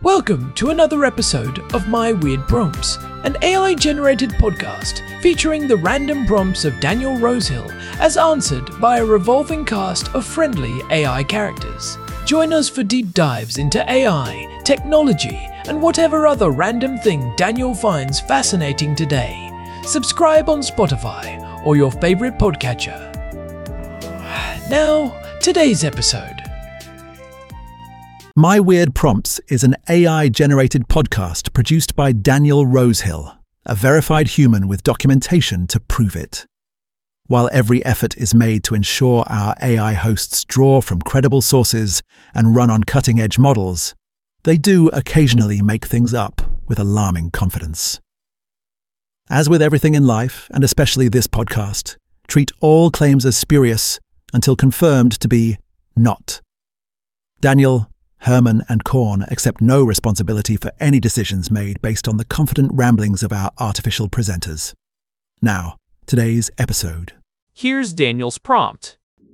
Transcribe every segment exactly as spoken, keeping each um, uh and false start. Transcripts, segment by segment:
Welcome to another episode of My Weird Prompts, an A I-generated podcast featuring the random prompts of Daniel Rosehill as answered by a revolving cast of friendly A I characters. Join us for deep dives into A I, technology, and whatever other random thing Daniel finds fascinating today. Subscribe on Spotify or your favorite podcatcher. Now, today's episode. My Weird Prompts is an A I-generated podcast produced by Daniel Rosehill, a verified human with documentation to prove it. While every effort is made to ensure our A I hosts draw from credible sources and run on cutting-edge models, they do occasionally make things up with alarming confidence. As with everything in life, and especially this podcast, treat all claims as spurious until confirmed to be not. Daniel, Herman and Korn accept no responsibility for any decisions made based on the confident ramblings of our artificial presenters. Now, today's episode. Here's Daniel's prompt.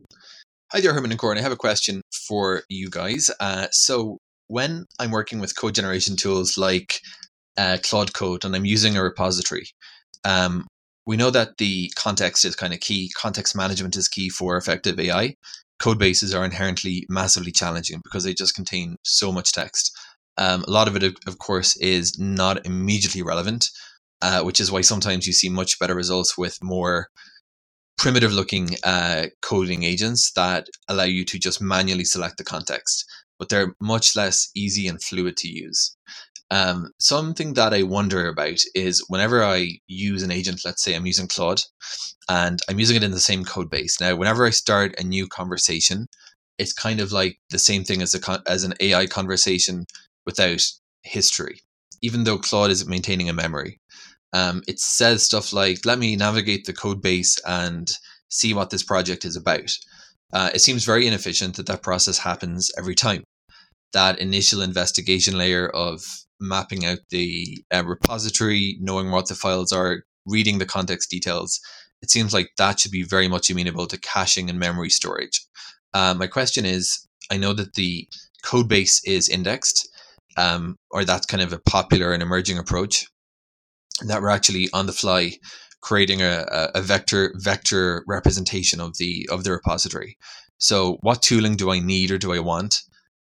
Hi there, Herman and Korn. I have a question for you guys. Uh, so when I'm working with code generation tools like uh, Claude Code and I'm using a repository, um, we know that the context is kind of key. Context management is key for effective A I. Code bases are inherently massively challenging because they just contain so much text. Um, a lot of it, of course, is not immediately relevant, uh, which is why sometimes you see much better results with more primitive looking uh, coding agents that allow you to just manually select the context, but they're much less easy and fluid to use. Um, something that I wonder about is whenever I use an agent, let's say I'm using Claude, and I'm using it in the same code base. Now, whenever I start a new conversation, it's kind of like the same thing as a con- as an A I conversation without history, even though Claude is maintaining a memory. Um, it says stuff like, let me navigate the code base and see what this project is about. Uh, it seems very inefficient that that process happens every time. That initial investigation layer of mapping out the uh, repository, knowing what the files are, reading the context details, it seems like that should be very much amenable to caching and memory storage. Uh, my question is, I know that the code base is indexed, um, or that's kind of a popular and emerging approach, that we're actually on the fly creating a, a vector vector representation of the of the repository. So what tooling do I need or do I want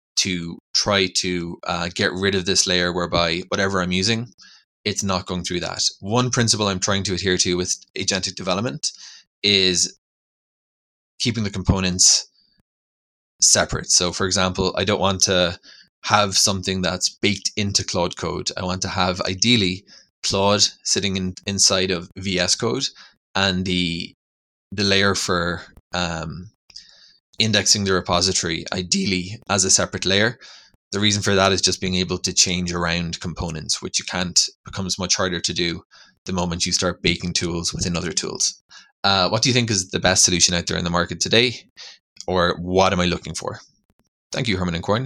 to try to uh, get rid of this layer whereby whatever I'm using, it's not going through that? One principle I'm trying to adhere to with agentic development is keeping the components separate. So for example, I don't want to have something that's baked into Claude Code. I want to have ideally Claude sitting in, inside of V S Code and the the layer for um, indexing the repository ideally as a separate layer. The reason for that is just being able to change around components, which you can't, becomes much harder to do the moment you start baking tools within other tools. Uh, what do you think is the best solution out there in the market today? Or what am I looking for? Thank you, Herman and Korn.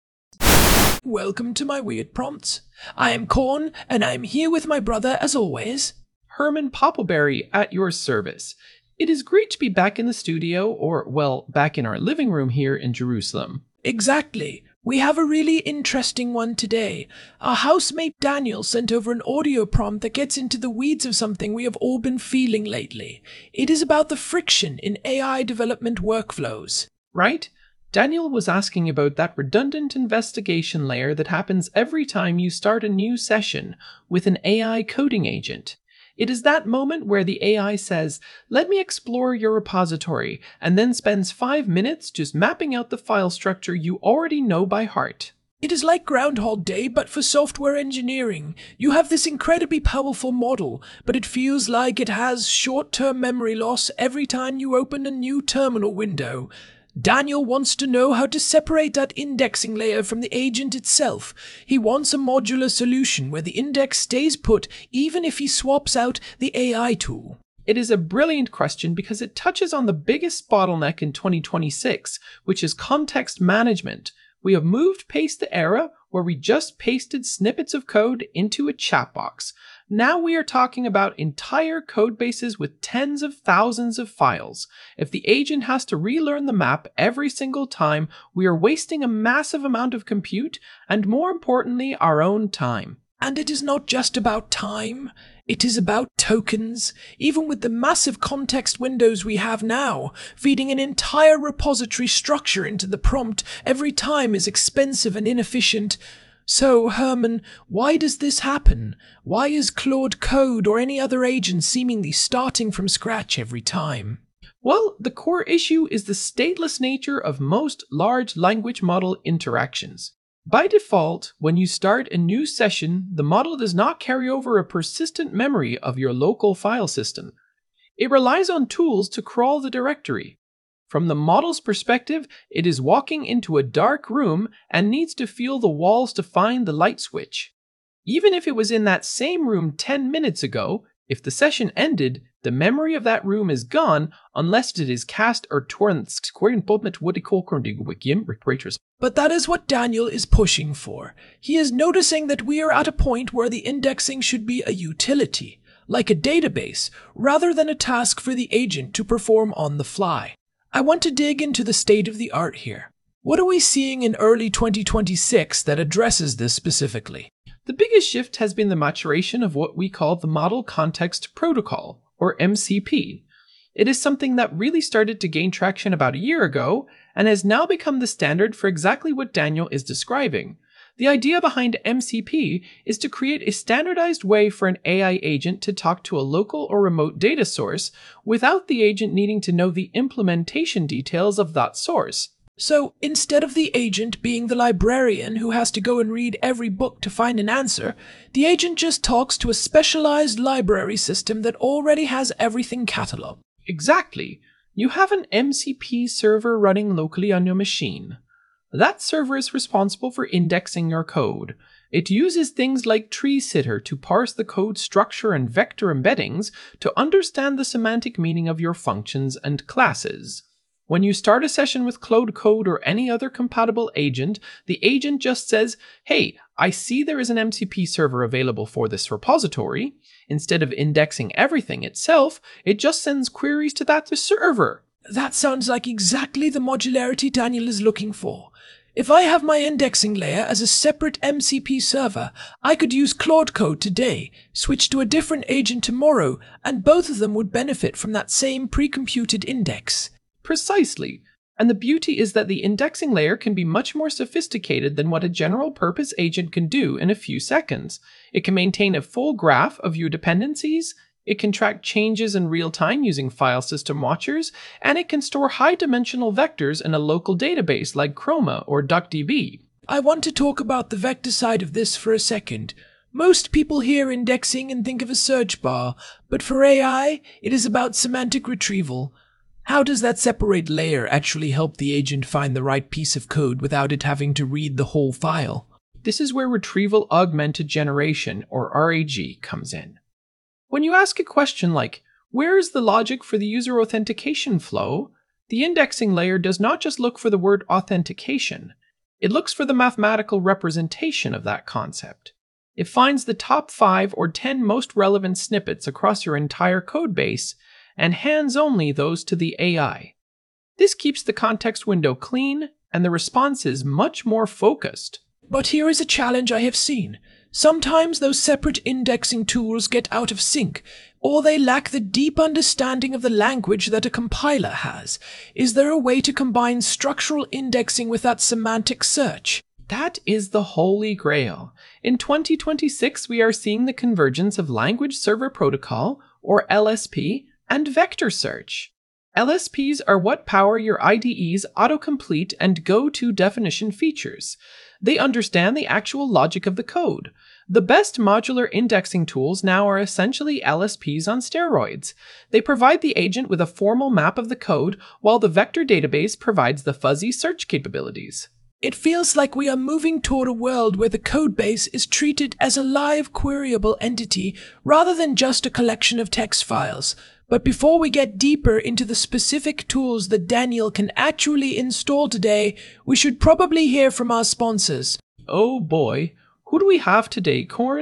Welcome to My Weird Prompts. I am Korn, and I'm here with my brother as always, Herman Poppleberry at your service. It is great to be back in the studio, or, well, back in our living room here in Jerusalem. Exactly. We have a really interesting one today. Our housemate Daniel sent over an audio prompt that gets into the weeds of something we have all been feeling lately. It is about the friction in A I development workflows. Right? Daniel was asking about that redundant investigation layer that happens every time you start a new session with an A I coding agent. It is that moment where the A I says, let me explore your repository, and then spends five minutes just mapping out the file structure you already know by heart. It is like Groundhog Day, but for software engineering. You have this incredibly powerful model, but it feels like it has short-term memory loss every time you open a new terminal window. Daniel wants to know how to separate that indexing layer from the agent itself. He wants a modular solution where the index stays put even if he swaps out the A I tool. It is a brilliant question because it touches on the biggest bottleneck in twenty twenty-six, which is context management. We have moved past the era where we just pasted snippets of code into a chat box. Now we are talking about entire codebases with tens of thousands of files. If the agent has to relearn the map every single time, we are wasting a massive amount of compute and, more importantly, our own time. And it is not just about time, it is about tokens. Even with the massive context windows we have now, feeding an entire repository structure into the prompt every time is expensive and inefficient. So, Herman, why does this happen? Why is Claude Code or any other agent seemingly starting from scratch every time? Well, the core issue is the stateless nature of most large language model interactions. By default, when you start a new session, the model does not carry over a persistent memory of your local file system. It relies on tools to crawl the directory. From the model's perspective, it is walking into a dark room and needs to feel the walls to find the light switch. Even if it was in that same room ten minutes ago, if the session ended, the memory of that room is gone unless it is cast or torn. But that is what Daniel is pushing for. He is noticing that we are at a point where the indexing should be a utility, like a database, rather than a task for the agent to perform on the fly. I want to dig into the state of the art here. What are we seeing in early twenty twenty-six that addresses this specifically? The biggest shift has been the maturation of what we call the Model Context Protocol, or M C P. It is something that really started to gain traction about a year ago, and has now become the standard for exactly what Daniel is describing. The idea behind M C P is to create a standardized way for an A I agent to talk to a local or remote data source without the agent needing to know the implementation details of that source. So, instead of the agent being the librarian who has to go and read every book to find an answer, the agent just talks to a specialized library system that already has everything cataloged. Exactly. You have an M C P server running locally on your machine. That server is responsible for indexing your code. It uses things like TreeSitter to parse the code structure and vector embeddings to understand the semantic meaning of your functions and classes. When you start a session with Claude Code or any other compatible agent, the agent just says, "Hey, I see there is an M C P server available for this repository." Instead of indexing everything itself, it just sends queries to that server. That sounds like exactly the modularity Daniel is looking for. If I have my indexing layer as a separate M C P server, I could use Claude Code today, switch to a different agent tomorrow, and both of them would benefit from that same pre-computed index. Precisely. And the beauty is that the indexing layer can be much more sophisticated than what a general-purpose agent can do in a few seconds. It can maintain a full graph of your dependencies, it can track changes in real time using file system watchers, and it can store high-dimensional vectors in a local database like Chroma or DuckDB. I want to talk about the vector side of this for a second. Most people hear indexing and think of a search bar, but for A I, it is about semantic retrieval. How does that separate layer actually help the agent find the right piece of code without it having to read the whole file? This is where Retrieval Augmented Generation, or R A G, comes in. When you ask a question like, "Where is the logic for the user authentication flow?" the indexing layer does not just look for the word authentication, it looks for the mathematical representation of that concept. It finds the top five or ten most relevant snippets across your entire code base, and hands only those to the A I. This keeps the context window clean, and the response is much more focused. But here is a challenge I have seen. Sometimes those separate indexing tools get out of sync, or they lack the deep understanding of the language that a compiler has. Is there a way to combine structural indexing with that semantic search? That is the holy grail. In twenty twenty-six, we are seeing the convergence of Language Server Protocol, or L S P, and vector search. L S Ps are what power your I D E's autocomplete and go-to definition features. They understand the actual logic of the code. The best modular indexing tools now are essentially L S Ps on steroids. They provide the agent with a formal map of the code, while the vector database provides the fuzzy search capabilities. It feels like we are moving toward a world where the codebase is treated as a live queryable entity rather than just a collection of text files. But before we get deeper into the specific tools that Daniel can actually install today, we should probably hear from our sponsors. Oh boy, who do we have today, Corn?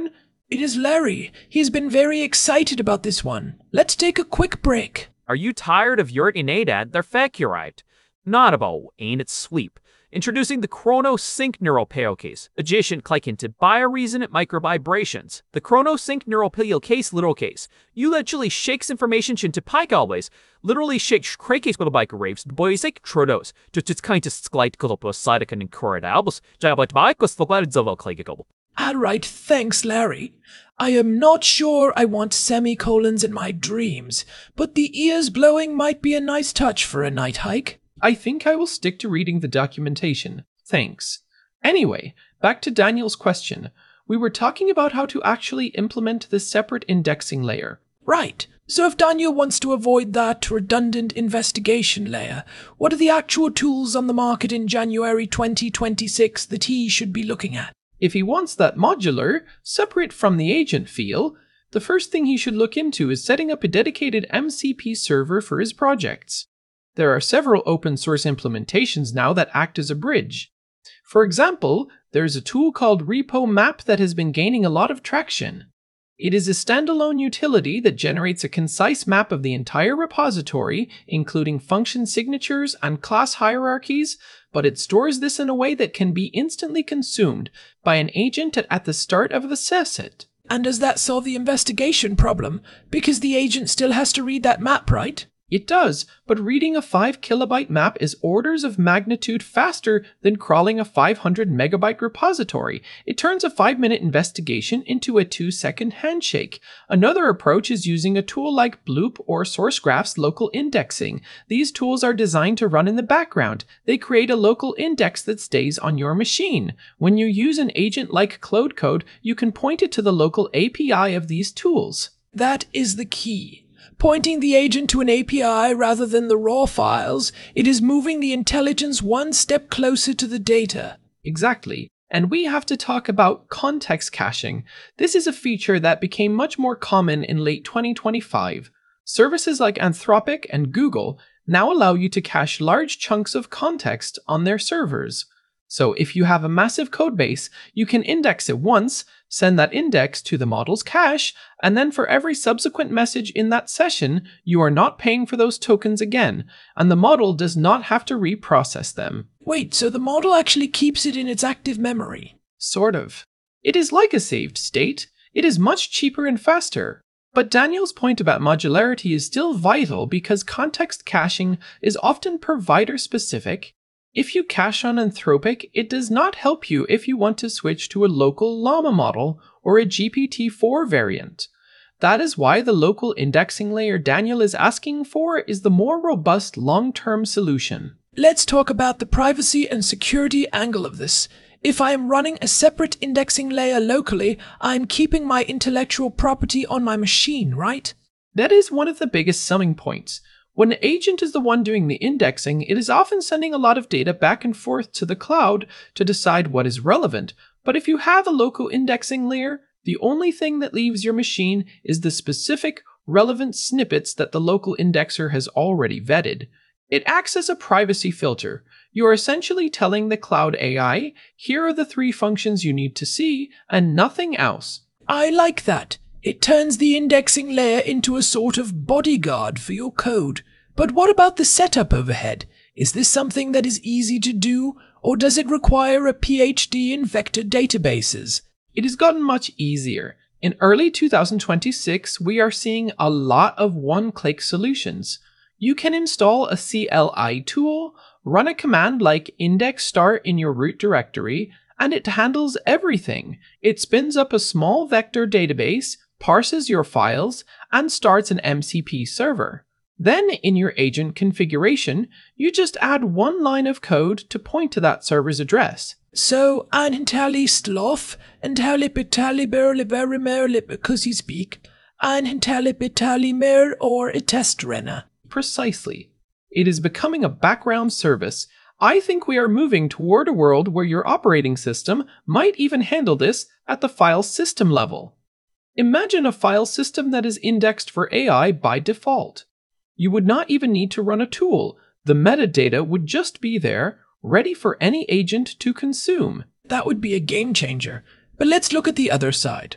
It is Larry. He's been very excited about this one. Let's take a quick break. Are you tired of your inadad? They're feck arrived. Not about ain't it sweep. Introducing the ChronoSync neural pale case, adjacent clicking to bioresonant microvibrations. The ChronoSync neural pale case literal case. You literally shakes information into pike always. Literally shakes crakes with a bike raves, boys like trodos. To its kind of slight colopus sidecan and corrid albus. Jabot bike was the words of a cligable. All right, thanks, Larry. I am not sure I want semicolons in my dreams, but the ears blowing might be a nice touch for a night hike. I think I will stick to reading the documentation. Thanks. Anyway, back to Daniel's question. We were talking about how to actually implement this separate indexing layer. Right. So if Daniel wants to avoid that redundant investigation layer, what are the actual tools on the market in January twenty twenty-six that he should be looking at? If he wants that modular, separate from the agent feel, the first thing he should look into is setting up a dedicated M C P server for his projects. There are several open source implementations now that act as a bridge. For example, there's a tool called RepoMap that has been gaining a lot of traction. It is a standalone utility that generates a concise map of the entire repository, including function signatures and class hierarchies, but it stores this in a way that can be instantly consumed by an agent at the start of the session. And does that solve the investigation problem? Because the agent still has to read that map, right? It does, but reading a five kilobyte map is orders of magnitude faster than crawling a five hundred megabyte repository. It turns a five minute investigation into a two second handshake. Another approach is using a tool like Bloop or Sourcegraph's local indexing. These tools are designed to run in the background. They create a local index that stays on your machine. When you use an agent like CloudCode, you can point it to the local A P I of these tools. That is the key. Pointing the agent to an A P I rather than the raw files, it is moving the intelligence one step closer to the data. Exactly. And we have to talk about context caching. This is a feature that became much more common in late twenty twenty-five. Services like Anthropic and Google now allow you to cache large chunks of context on their servers. So if you have a massive codebase, you can index it once, send that index to the model's cache, and then for every subsequent message in that session, you are not paying for those tokens again, and the model does not have to reprocess them. Wait, so the model actually keeps it in its active memory? Sort of. It is like a saved state. It is much cheaper and faster. But Daniel's point about modularity is still vital because context caching is often provider-specific. If you cache on Anthropic, it does not help you if you want to switch to a local Llama model or a G P T four variant. That is why the local indexing layer Daniel is asking for is the more robust long-term solution. Let's talk about the privacy and security angle of this. If I am running a separate indexing layer locally, I am keeping my intellectual property on my machine, right? That is one of the biggest selling points. When an agent is the one doing the indexing, it is often sending a lot of data back and forth to the cloud to decide what is relevant. But if you have a local indexing layer, the only thing that leaves your machine is the specific, relevant snippets that the local indexer has already vetted. It acts as a privacy filter. You are essentially telling the cloud A I, here are the three functions you need to see, and nothing else. I like that. It turns the indexing layer into a sort of bodyguard for your code. But what about the setup overhead? Is this something that is easy to do, or does it require a PhD in vector databases? It has gotten much easier. In early two thousand twenty-six, we are seeing a lot of one-click solutions. You can install a C L I tool, run a command like index start in your root directory, and it handles everything. It spins up a small vector database, parses your files, and starts an M C P server. Then, in your agent configuration, you just add one line of code to point to that server's address. So, ein Tally Sloth, and Tally Pitali Berlimer because you speak, ein Tally Pitali Mer or a test renner. Precisely. It is becoming a background service. I think we are moving toward a world where your operating system might even handle this at the file system level. Imagine a file system that is indexed for A I by default. You would not even need to run a tool. The metadata would just be there, ready for any agent to consume. That would be a game changer. But let's look at the other side.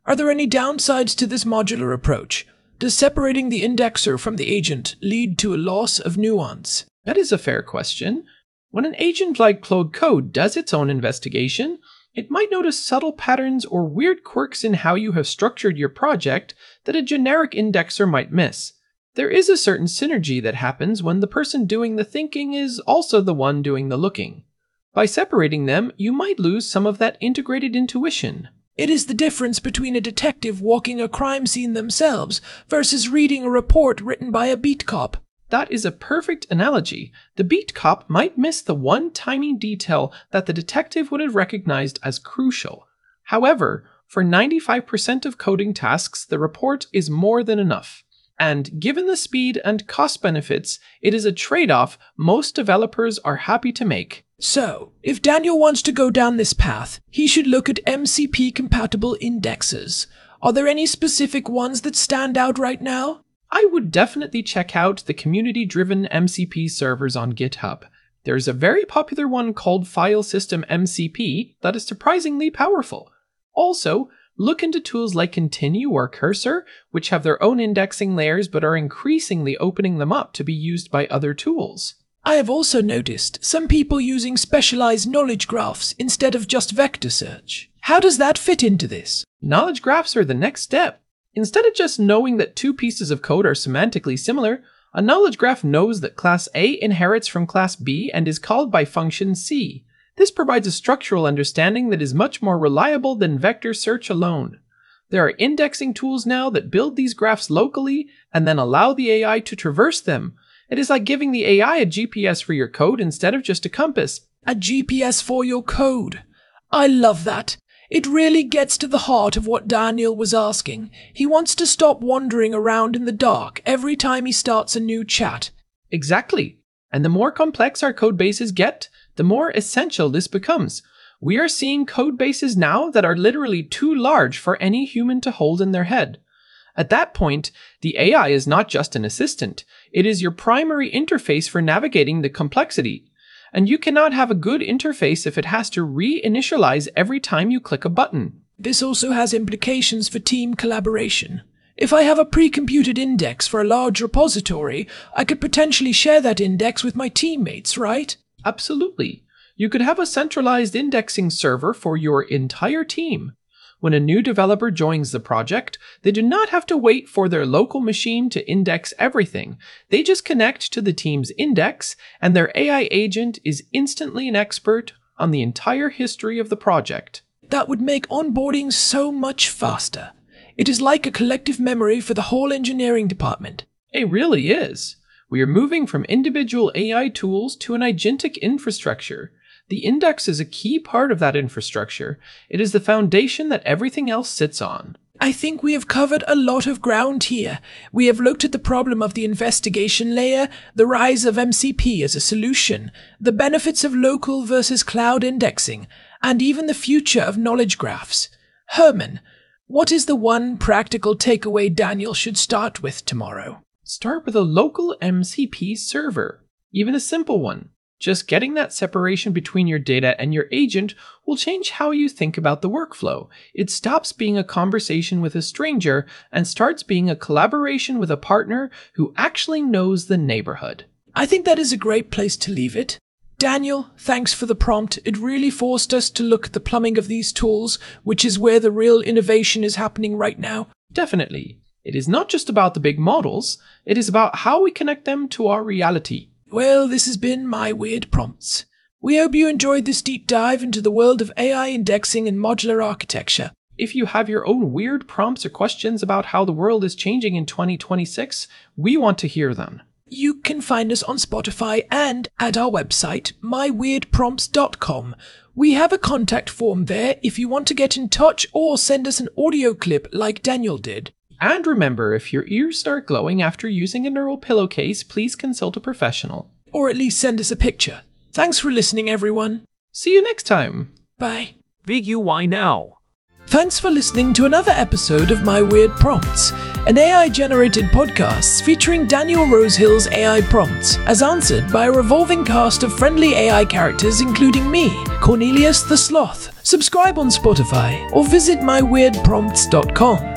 Are there any downsides to this modular approach? Does separating the indexer from the agent lead to a loss of nuance? That is a fair question. When an agent like Claude Code does its own investigation, it might notice subtle patterns or weird quirks in how you have structured your project that a generic indexer might miss. There is a certain synergy that happens when the person doing the thinking is also the one doing the looking. By separating them, you might lose some of that integrated intuition. It is the difference between a detective walking a crime scene themselves versus reading a report written by a beat cop. That is a perfect analogy. The beat cop might miss the one tiny detail that the detective would have recognized as crucial. However, for ninety-five percent of coding tasks, the report is more than enough. And given the speed and cost benefits, it is a trade-off most developers are happy to make. So, if Daniel wants to go down this path, he should look at M C P-compatible indexes. Are there any specific ones that stand out right now? I would definitely check out the community-driven M C P servers on GitHub. There's a very popular one called File System M C P that is surprisingly powerful. Also, look into tools like Continue or Cursor, which have their own indexing layers but are increasingly opening them up to be used by other tools. I have also noticed some people using specialized knowledge graphs instead of just vector search. How does that fit into this? Knowledge graphs are the next step. Instead of just knowing that two pieces of code are semantically similar, a knowledge graph knows that class A inherits from class B and is called by function C. This provides a structural understanding that is much more reliable than vector search alone. There are indexing tools now that build these graphs locally and then allow the A I to traverse them. It is like giving the A I a G P S for your code instead of just a compass. A G P S for your code. I love that. It really gets to the heart of what Daniel was asking. He wants to stop wandering around in the dark every time he starts a new chat. Exactly. And the more complex our code bases get, the more essential this becomes. We are seeing code bases now that are literally too large for any human to hold in their head. At that point, the A I is not just an assistant. It is your primary interface for navigating the complexity. And you cannot have a good interface if it has to re-initialize every time you click a button. This also has implications for team collaboration. If I have a pre-computed index for a large repository, I could potentially share that index with my teammates, right? Absolutely. You could have a centralized indexing server for your entire team. When a new developer joins the project, they do not have to wait for their local machine to index everything. They just connect to the team's index, and their A I agent is instantly an expert on the entire history of the project. That would make onboarding so much faster. It is like a collective memory for the whole engineering department. It really is. We are moving from individual A I tools to an agentic infrastructure. The index is a key part of that infrastructure. It is the foundation that everything else sits on. I think we have covered a lot of ground here. We have looked at the problem of the investigation layer, the rise of M C P as a solution, the benefits of local versus cloud indexing, and even the future of knowledge graphs. Herman, what is the one practical takeaway Daniel should start with tomorrow? Start with a local M C P server, even a simple one. Just getting that separation between your data and your agent will change how you think about the workflow. It stops being a conversation with a stranger and starts being a collaboration with a partner who actually knows the neighborhood. I think that is a great place to leave it. Daniel, thanks for the prompt. It really forced us to look at the plumbing of these tools, which is where the real innovation is happening right now. Definitely. It is not just about the big models, it is about how we connect them to our reality. Well, this has been My Weird Prompts. We hope you enjoyed this deep dive into the world of A I indexing and modular architecture. If you have your own weird prompts or questions about how the world is changing in twenty twenty-six, we want to hear them. You can find us on Spotify and at our website, my weird prompts dot com. We have a contact form there if you want to get in touch or send us an audio clip like Daniel did. And remember, if your ears start glowing after using a neural pillowcase, please consult a professional. Or at least send us a picture. Thanks for listening, everyone. See you next time. Bye. V Q Y now. Thanks for listening to another episode of My Weird Prompts, an A I-generated podcast featuring Daniel Rosehill's A I prompts, as answered by a revolving cast of friendly A I characters including me, Cornelius the Sloth. Subscribe on Spotify or visit my weird prompts dot com.